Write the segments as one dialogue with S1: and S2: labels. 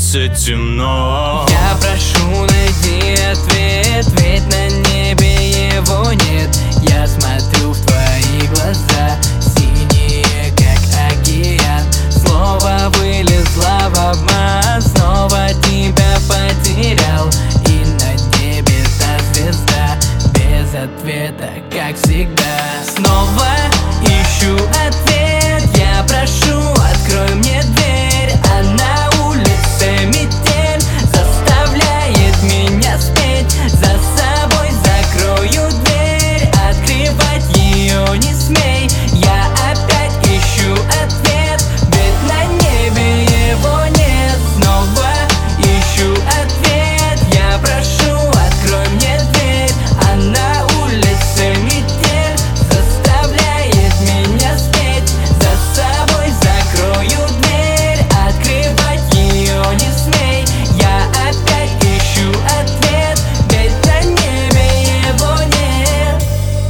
S1: улице темно.
S2: Я прошу, найди ответ, ведь на небе его нет. Я смотрю в твои глаза, синие, как океан. Снова вылезла в обман, снова тебя потерял. И на небе та звезда, без ответа, как всегда. Снова ищу ответ, я прошу, открой мне дверь. А на улице метель заставляет меня спеть. За собой закрою дверь, открывать ее не смей. Я опять ищу ответ, ведь на небе его нет. Снова ищу ответ, я прошу, открой мне дверь. А на улице метель заставляет меня спеть. За собой закрою дверь, открывать ее не смей. Я опять ищу ответ, ведь на небе его нет.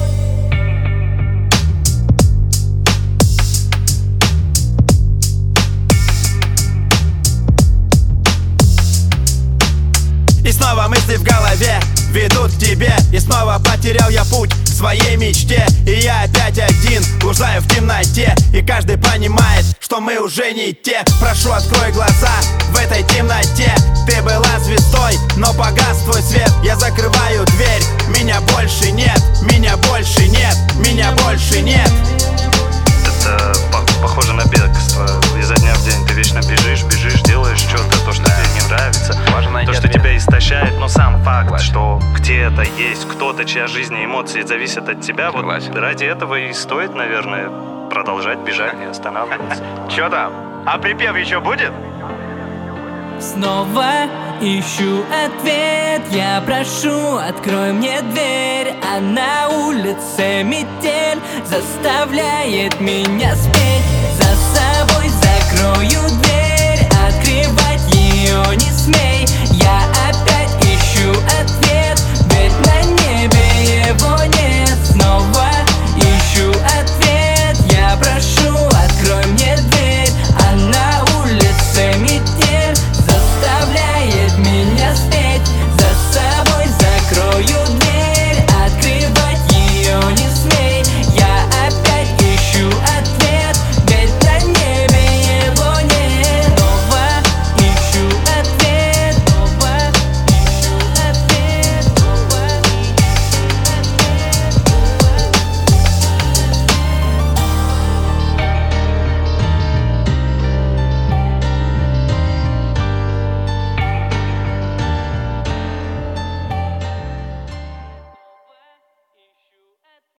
S3: И снова мысли в голове ведут к тебе. И снова потерял я путь к своей мечте. И я опять один, блуждаю в темноте. И каждый понимает, что мы уже не те. Прошу, открой глаза в этой темноте. Ты была звездой, но погас твой свет. Я закрываю дверь, меня больше нет. Меня больше нет, меня больше нет.
S4: Это похоже на бегство. Изо дня в день ты вечно бежишь, делаешь что-то, то, что тебе не нравится, то, что тебя истощает. Но сам факт, что где-то есть кто-то, чья жизнь и эмоции зависят от тебя, вот ради этого и стоит, наверное, продолжать бежать, не останавливаться.
S3: Чё там? А припев еще будет?
S2: Снова ищу ответ, я прошу, открой мне дверь. А на улице метель заставляет меня спеть. За собой закрою дверь.